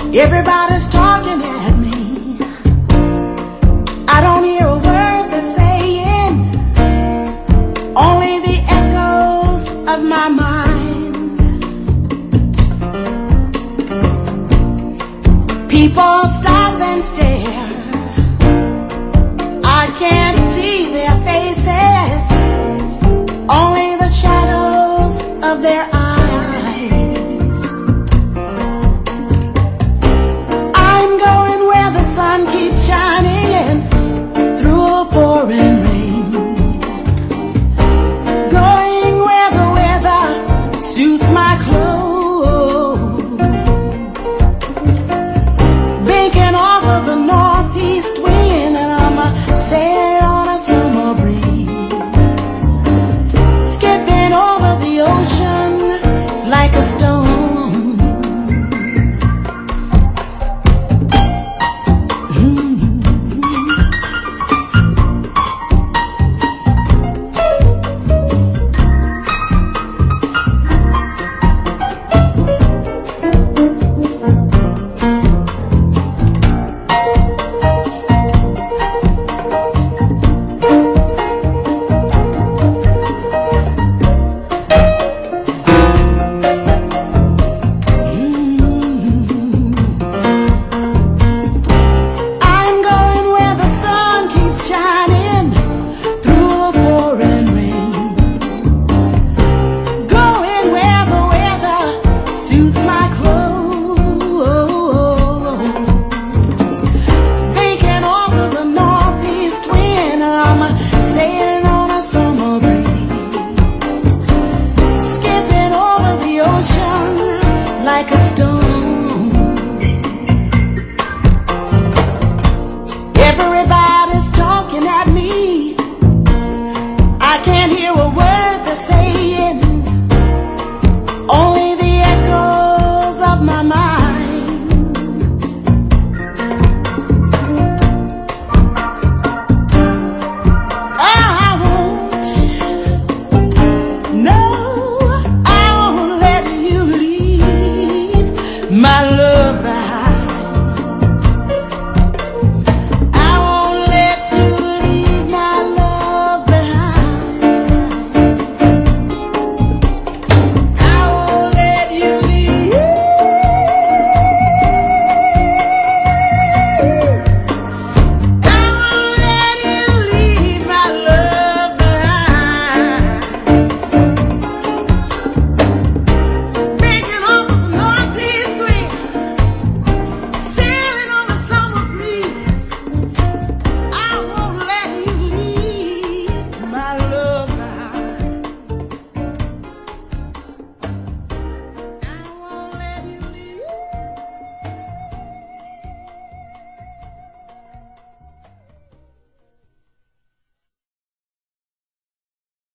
Everybody's talking at me. I don't hear a word they're saying, only the echoes of my mind. People stop and stare. I can't see their faces, only the shadows of their eyes. I'm going where the sun keeps shining through a pouring rain, going where the weather suits my clothes, banking off of the northeast wind, and I'm sailing on a summer breeze, skipping over the ocean like a stone. Like a stone. Everybody's talking at me. I can't hear a word they're saying, only the echoes of my mind. I won't, no, I won't let you leave my love.